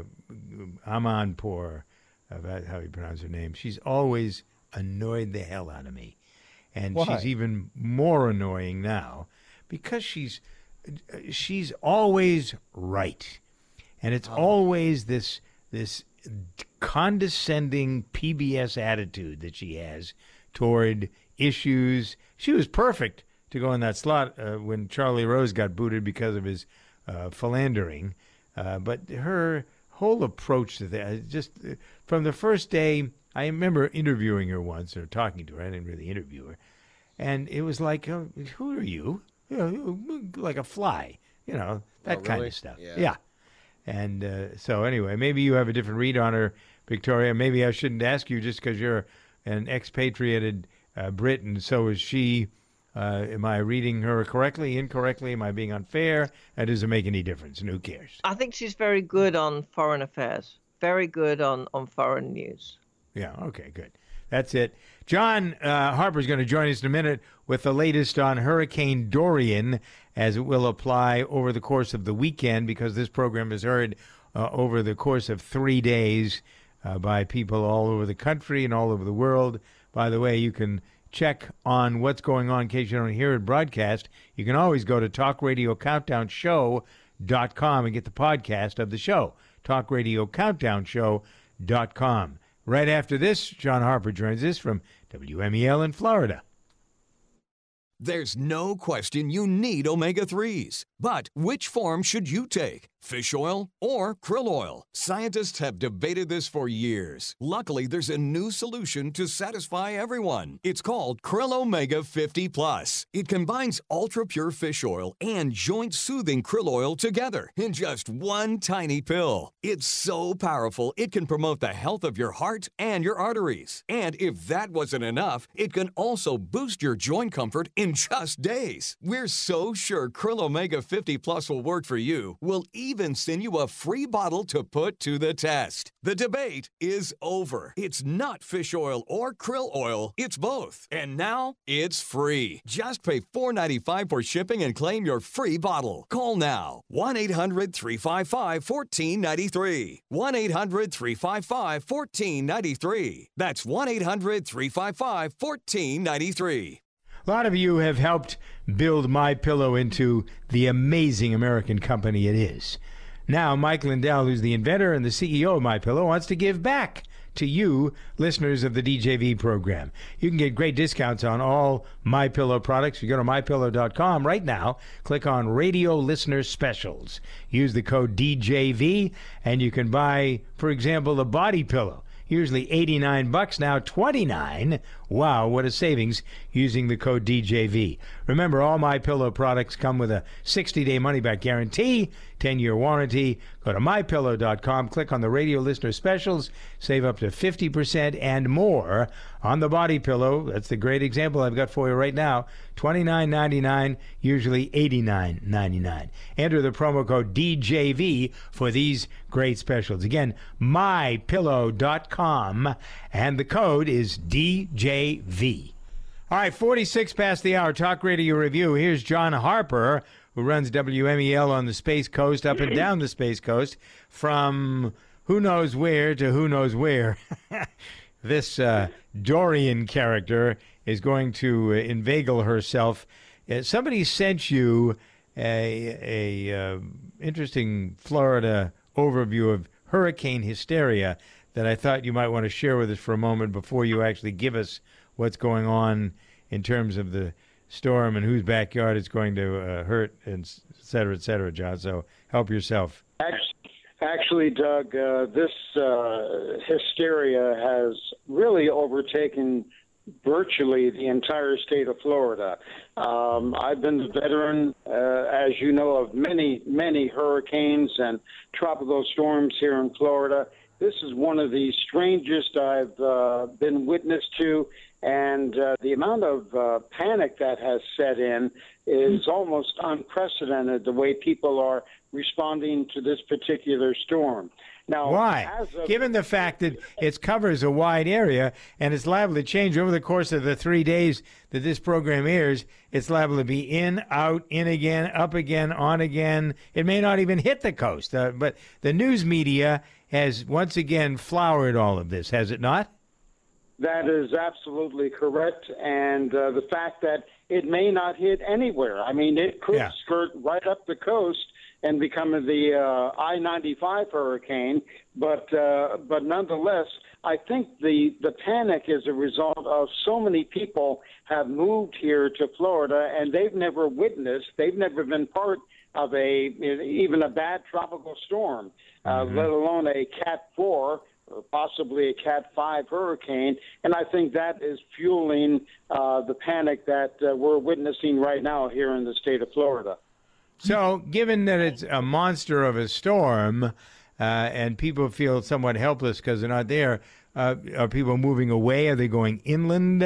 [SPEAKER 1] Amanpour, uh, that's how you pronounce her name. She's always annoyed the hell out of me, and
[SPEAKER 3] Why?
[SPEAKER 1] she's even more annoying now because she's she's always right, and it's always this this condescending P B S attitude that she has toward issues. She was perfect to go in that slot uh, when Charlie Rose got booted because of his uh, philandering. Uh, but her whole approach to that, just uh, from the first day, I remember interviewing her once, or talking to her. I didn't really interview her. And it was like, uh, who are you? You know, like a fly, you know, that
[SPEAKER 3] Oh,
[SPEAKER 1] kind
[SPEAKER 3] really?
[SPEAKER 1] of stuff.
[SPEAKER 3] Yeah.
[SPEAKER 1] yeah. And uh, so anyway, maybe you have a different read on her, Victoria. Maybe I shouldn't ask you just because you're an expatriated uh, Brit, and so is she. Uh, am I reading her correctly, incorrectly? Am I being unfair? That doesn't make any difference. And who cares?
[SPEAKER 2] I think she's very good on foreign affairs. Very good on, on foreign news.
[SPEAKER 1] Yeah, okay, good. That's it. John uh, Harper's going to join us in a minute with the latest on Hurricane Dorian as it will apply over the course of the weekend, because this program is heard uh, over the course of three days uh, by people all over the country and all over the world. By the way, you can check on what's going on in case you don't hear it broadcast. You can always go to talk radio countdown show dot com and get the podcast of the show, talk radio countdown show dot com. Right after this, John Harper joins us from W M E L in Florida.
[SPEAKER 9] There's no question you need omega threes. But which form should you take? Fish oil or krill oil? Scientists have debated this for years. Luckily, there's a new solution to satisfy everyone. It's called Krill Omega fifty plus. It combines ultra-pure fish oil and joint-soothing krill oil together in just one tiny pill. It's so powerful, it can promote the health of your heart and your arteries. And if that wasn't enough, it can also boost your joint comfort in just days. We're so sure Krill Omega fifty plus will work for you. We'll even send you a free bottle to put to the test. The debate is over. It's not fish oil or krill oil. It's both. And now it's free. Just pay four dollars and ninety-five cents for shipping and claim your free bottle. Call now. one eight hundred three five five one four nine three. one eight hundred three five five one four nine three. That's one eight hundred three five five one four nine three.
[SPEAKER 1] A lot of you have helped build MyPillow into the amazing American company it is. Now, Mike Lindell, who's the inventor and the C E O of MyPillow, wants to give back to you, listeners of the D J V program. You can get great discounts on all MyPillow products. You go to my pillow dot com right now, click on Radio Listener Specials. Use the code D J V, and you can buy, for example, the body pillow. Usually eighty-nine bucks, now twenty-nine. Wow, what a savings using the code D J V. Remember, all MyPillow products come with a sixty-day money-back guarantee, ten-year warranty. Go to my pillow dot com, click on the Radio Listener Specials, save up to fifty percent and more on the body pillow. That's the great example I've got for you right now. twenty-nine ninety-nine, usually eighty-nine ninety-nine. Enter the promo code D J V for these great specials. Again, my pillow dot com, and the code is D J V. All right, forty-six past the hour, Talk Radio Review. Here's John Harper, who runs W M E L on the Space Coast, up and down the Space Coast, from who knows where to who knows where. This uh, Dorian character is going to uh, inveigle herself. Uh, somebody sent you a, a uh, interesting Florida overview of hurricane hysteria that I thought you might want to share with us for a moment before you actually give us what's going on in terms of the storm and whose backyard it's going to uh, hurt, and et cetera, et cetera, John. So help yourself.
[SPEAKER 22] Actually, Doug, uh, this uh, hysteria has really overtaken virtually the entire state of Florida. Um, I've been the veteran, uh, as you know, of many, many hurricanes and tropical storms here in Florida. This is one of the strangest I've uh, been witness to, and uh, the amount of uh, panic that has set in is almost unprecedented, the way people are responding to this particular storm. Now,
[SPEAKER 1] why?
[SPEAKER 22] Of,
[SPEAKER 1] Given the fact that it covers a wide area and it's liable to change over the course of the three days that this program airs, it's liable to be in, out, in again, up again, on again. It may not even hit the coast. Uh, but the news media has once again flowered all of this, has it not?
[SPEAKER 22] That is absolutely correct. And uh, the fact that it may not hit anywhere. I mean, it could yeah. skirt right up the coast and become the uh, I ninety-five hurricane, but uh, but nonetheless, I think the, the panic is a result of so many people have moved here to Florida, and they've never witnessed, they've never been part of a even a bad tropical storm, mm-hmm. uh, let alone a Cat four or possibly a Cat five hurricane, and I think that is fueling uh, the panic that uh, we're witnessing right now here in the state of Florida.
[SPEAKER 1] So, given that it's a monster of a storm, uh, and people feel somewhat helpless because they're not there, uh, are people moving away? Are they going inland? Uh,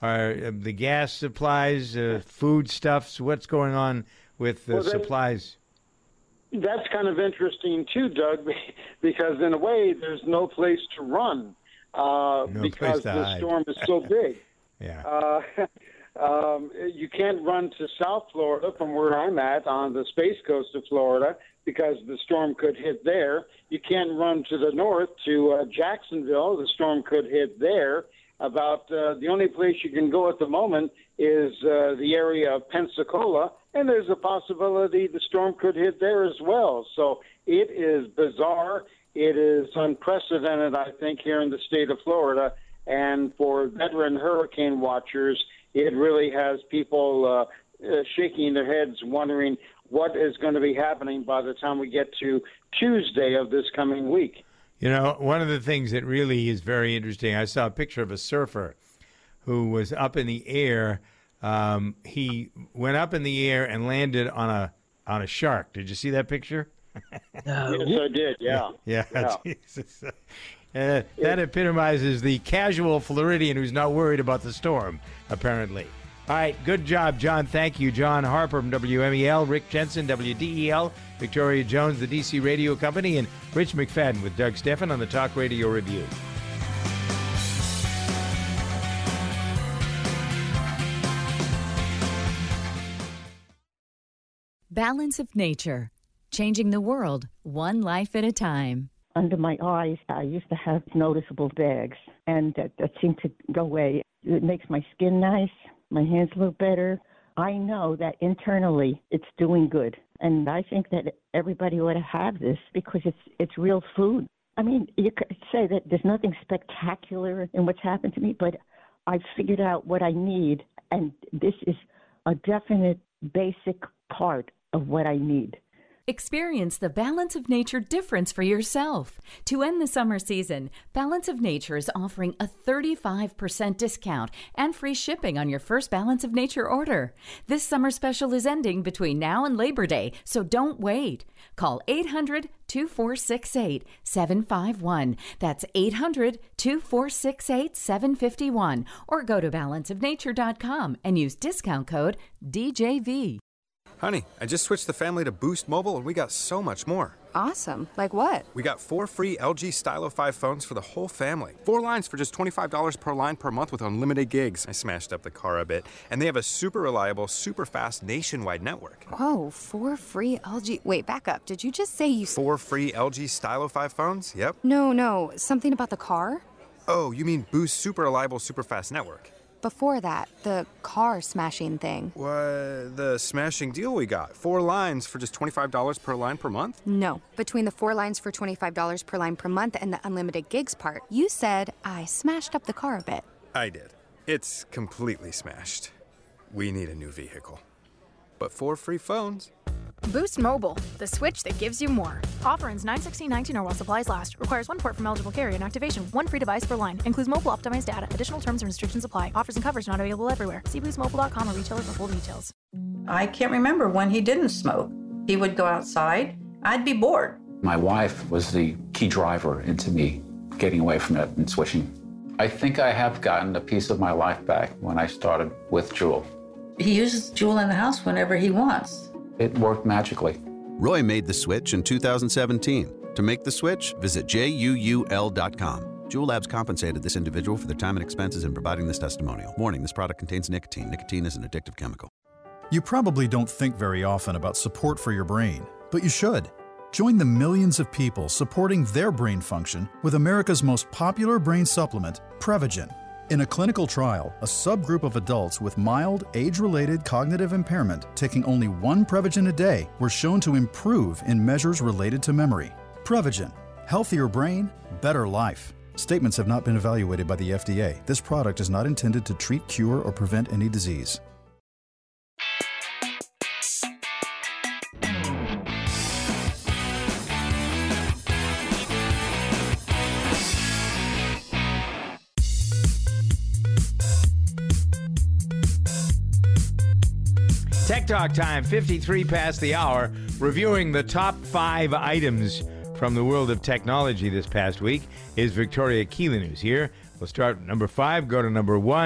[SPEAKER 1] are uh, the gas supplies, uh, foodstuffs? What's going on with the
[SPEAKER 22] Well, that-
[SPEAKER 1] supplies?
[SPEAKER 22] That's kind of interesting too, Doug, because in a way, there's no place to run uh,
[SPEAKER 1] No
[SPEAKER 22] because
[SPEAKER 1] place to
[SPEAKER 22] the
[SPEAKER 1] hide.
[SPEAKER 22] storm is so big.
[SPEAKER 1] Yeah.
[SPEAKER 22] Uh, um, you can't run to South Florida from where I'm at on the Space Coast of Florida because the storm could hit there. You can't run to the north to uh, Jacksonville. The storm could hit there. About uh, the only place you can go at the moment is uh, the area of Pensacola, and there's a possibility the storm could hit there as well. So it is bizarre. It is unprecedented, I think, here in the state of Florida. And for veteran hurricane watchers, it really has people uh, uh, shaking their heads, wondering what is going to be happening by the time we get to Tuesday of this coming week.
[SPEAKER 1] You know, one of the things that really is very interesting, I saw a picture of a surfer who was up in the air. Um, he went up in the air and landed on a on a shark. Did you see that picture?
[SPEAKER 22] No. Yes, I did, yeah.
[SPEAKER 1] Yeah.
[SPEAKER 22] Yeah.
[SPEAKER 1] Jesus. Uh, that epitomizes the casual Floridian who's not worried about the storm, apparently. All right, good job, John. Thank you. John Harper from W M E L, Rick Jensen, W D E L, Victoria Jones, the D C Radio Company, and Rich McFadden with Doug Steffen on the Talk Radio Review.
[SPEAKER 15] Balance of Nature, changing the world one life at a time.
[SPEAKER 10] Under my eyes, I used to have noticeable bags, and that, that seemed to go away. It makes my skin nice. My hands look better. I know that internally it's doing good. And I think that everybody ought to have this because it's it's real food. I mean, you could say that there's nothing spectacular in what's happened to me, but I've figured out what I need, and this is a definite basic part of what I need.
[SPEAKER 15] Experience the Balance of Nature difference for yourself. To end the summer season, Balance of Nature is offering a thirty-five percent discount and free shipping on your first Balance of Nature order. This summer special is ending between now and Labor Day, so don't wait. Call eight hundred, two four six eight, seven five one. That's eight hundred, two four six eight, seven five one. Or go to balance of nature dot com and use discount code D J V.
[SPEAKER 20] Honey, I just switched the family to Boost Mobile and we got so much more.
[SPEAKER 4] Awesome. Like what?
[SPEAKER 20] We got four free L G Stylo five phones for the whole family. Four lines for just twenty-five dollars per line per month with unlimited gigs. I smashed up the car a bit. And they have a super reliable, super fast nationwide network.
[SPEAKER 4] Whoa, four free L G. Wait, back up. Did you just say you...
[SPEAKER 20] Four free L G Stylo five phones? Yep.
[SPEAKER 4] No, no. Something about the car?
[SPEAKER 20] Oh, you mean Boost super reliable, super fast network?
[SPEAKER 4] Before that, the car smashing thing.
[SPEAKER 20] What? The smashing deal we got. Four lines for just twenty-five dollars per line per month?
[SPEAKER 4] No. Between the four lines for twenty-five dollars per line per month and the unlimited gigs part, you said I smashed up the car a bit.
[SPEAKER 20] I did. It's completely smashed. We need a new vehicle. But four free phones.
[SPEAKER 21] Boost Mobile, the switch that gives you more. Offer ends nine sixteen nineteen or while supplies last. Requires one port from eligible carrier and activation. One free device per line. Includes mobile optimized data. Additional terms and restrictions apply. Offers and coverage not available everywhere. See boost mobile dot com or retailer for full details.
[SPEAKER 12] I can't remember when he didn't smoke. He would go outside. I'd be bored.
[SPEAKER 23] My wife was the key driver into me getting away from it and switching. I think I have gotten a piece of my life back when I started with Jewel.
[SPEAKER 12] He uses Jewel in the house whenever he wants.
[SPEAKER 23] It worked magically.
[SPEAKER 24] Roy made the switch in two thousand seventeen. To make the switch, visit J U U L dot com. Jewel Labs compensated this individual for their time and expenses in providing this testimonial. Warning, this product contains nicotine. Nicotine is an addictive chemical.
[SPEAKER 25] You probably don't think very often about support for your brain, but you should. Join the millions of people supporting their brain function with America's most popular brain supplement, Prevagen. In a clinical trial, a subgroup of adults with mild, age-related cognitive impairment taking only one Prevagen a day were shown to improve in measures related to memory. Prevagen. Healthier brain, better life. Statements have not been evaluated by the F D A. This product is not intended to treat, cure, or prevent any disease.
[SPEAKER 1] Tech Talk time, fifty-three past the hour, reviewing the top five items from the world of technology this past week is Victoria Keelan, who's here. We'll start at number five, go to number one,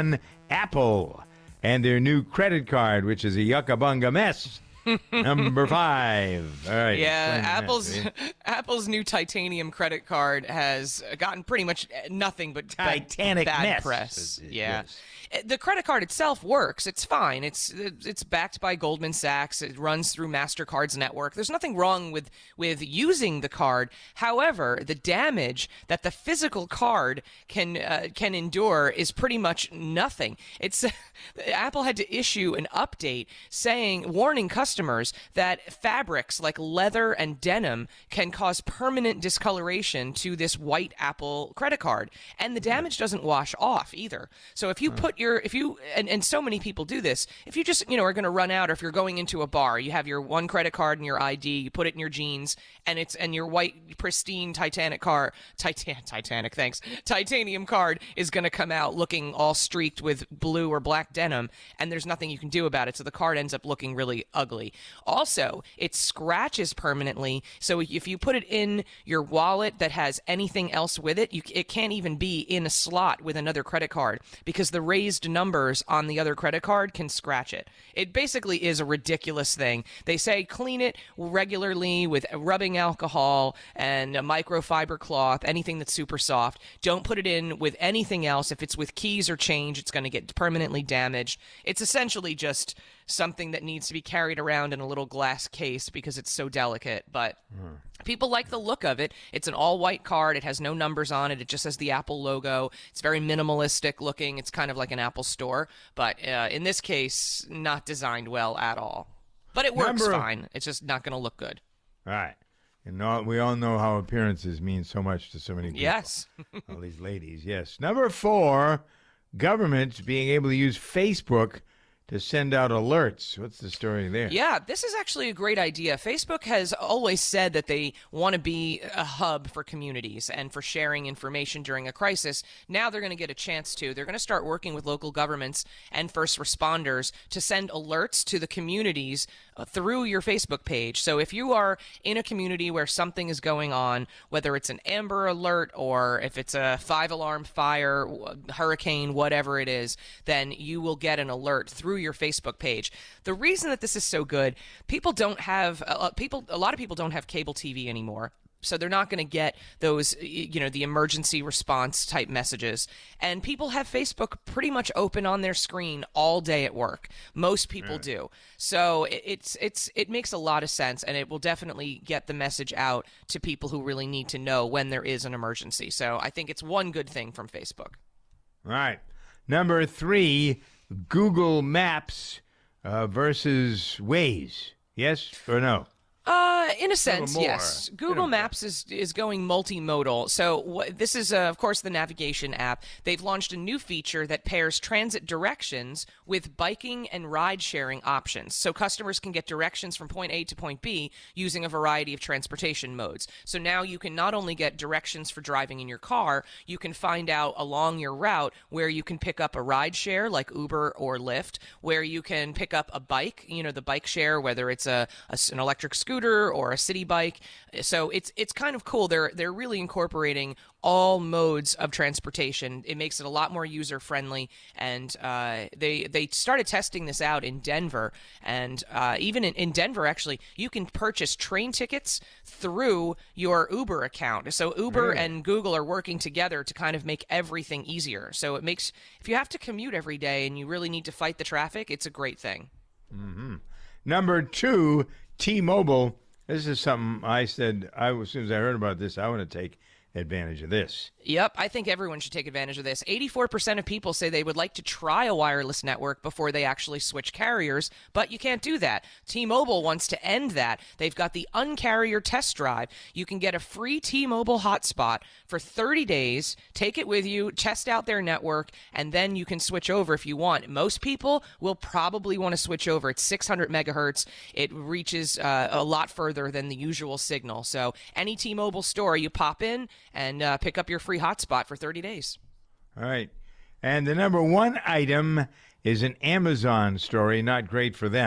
[SPEAKER 1] Apple and their new credit card, which is a yucca-bunga mess. Number five. All right.
[SPEAKER 6] Yeah,
[SPEAKER 1] explain
[SPEAKER 6] Apple's
[SPEAKER 1] that,
[SPEAKER 6] Apple's new titanium credit card has gotten pretty much nothing but bad,
[SPEAKER 1] Titanic
[SPEAKER 6] bad
[SPEAKER 1] mess.
[SPEAKER 6] press.
[SPEAKER 1] Yes.
[SPEAKER 6] Yeah. The credit card itself works. It's fine. It's it's backed by Goldman Sachs. It runs through MasterCard's network. There's nothing wrong with, with using the card. However, the damage that the physical card can uh, can endure is pretty much nothing. It's Apple had to issue an update saying, warning customers that fabrics like leather and denim can cause permanent discoloration to this white Apple credit card, and the damage doesn't wash off either. So if you put your if you and, and so many people do this, if you just you know are going to run out, or if you're going into a bar, you have your one credit card and your I D, you put it in your jeans, and it's and your white pristine Titanic car Titan Titanic thanks titanium card is going to come out looking all streaked with blue or black denim, and there's nothing you can do about it, so the card ends up looking really ugly. Also, it scratches permanently, so if you put it in your wallet that has anything else with it, you, it can't even be in a slot with another credit card, because the raised numbers on the other credit card can scratch it. It basically is a ridiculous thing. They say clean it regularly with rubbing alcohol and a microfiber cloth, anything that's super soft. Don't put it in with anything else. If it's with keys or change, it's going to get permanently damaged. It's essentially just something that needs to be carried around in a little glass case because it's so delicate, but mm. people like the look of it. It's an all-white card. It has no numbers on it. It just has the Apple logo. It's very minimalistic looking. It's kind of like an Apple store, but uh, in this case, not designed well at all. But it works
[SPEAKER 1] Number...
[SPEAKER 6] fine. It's just not going to look good.
[SPEAKER 1] All right. And all, we all know how appearances mean so much to so many people.
[SPEAKER 6] Yes.
[SPEAKER 1] All these ladies, yes. Number four, government being able to use Facebook to send out alerts. What's the story there?
[SPEAKER 6] Yeah, this is actually a great idea. Facebook has always said that they want to be a hub for communities and for sharing information during a crisis. Now they're going to get a chance to. They're going to start working with local governments and first responders to send alerts to the communities through your Facebook page. So if you are in a community where something is going on, whether it's an Amber Alert or if it's a five-alarm fire, hurricane, whatever it is, then you will get an alert through your Facebook page. The reason that this is so good, people don't have uh, people a lot of people don't have cable T V anymore. So they're not going to get those, you know, the emergency response type messages. And people have Facebook pretty much open on their screen all day at work. Most people right. do. So it's it's it makes a lot of sense, and it will definitely get the message out to people who really need to know when there is an emergency. So I think it's one good thing from Facebook.
[SPEAKER 1] All right. Number three, Google Maps uh, versus Waze. Yes or no?
[SPEAKER 6] Uh, in a sense, yes. Google Maps is is going multimodal. So wh- this is, uh, of course, the navigation app. They've launched a new feature that pairs transit directions with biking and ride-sharing options. So customers can get directions from point A to point B using a variety of transportation modes. So now you can not only get directions for driving in your car, you can find out along your route where you can pick up a ride-share like Uber or Lyft, where you can pick up a bike, you know, the bike share, whether it's a, a an electric scooter or a city bike. So it's it's kind of cool. They're they're really incorporating all modes of transportation. It makes it a lot more user friendly, and uh, they they started testing this out in Denver, and uh, even in, in Denver actually, you can purchase train tickets through your Uber account. So Uber really? and Google are working together to kind of make everything easier. So it makes, if you have to commute every day and you really need to fight the traffic, it's a great thing.
[SPEAKER 1] Mm-hmm. Number two, T-Mobile. This is something I said, I, as soon as I heard about this, I want to take advantage of this.
[SPEAKER 6] Yep, I think everyone should take advantage of this. eighty-four percent of people say they would like to try a wireless network before they actually switch carriers, but you can't do that. T-Mobile wants to end that. They've got the Uncarrier Test Drive. You can get a free T-Mobile hotspot for thirty days, take it with you, test out their network, and then you can switch over if you want. Most people will probably want to switch over. It's six hundred megahertz. It reaches uh, a lot further than the usual signal. So any T-Mobile store, you pop in and uh, pick up your free hotspot for thirty days.
[SPEAKER 1] All right. And the number one item is an Amazon story. Not great for them.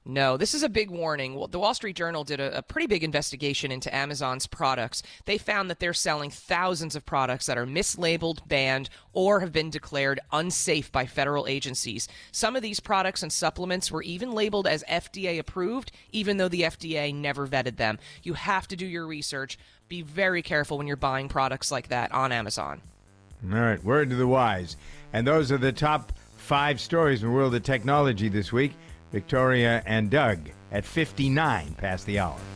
[SPEAKER 6] No, this is a big warning. Well, the Wall Street Journal did a, a pretty big investigation into Amazon's products. They found that they're selling thousands of products that are mislabeled, banned, or have been declared unsafe by federal agencies. Some of these products and supplements were even labeled as F D A approved, even though the F D A never vetted them. You have to do your research. Be very careful when you're buying products like that on Amazon.
[SPEAKER 1] All right, word to the wise. And those are the top five stories in the world of technology this week. Victoria and Doug at fifty-nine past the hour.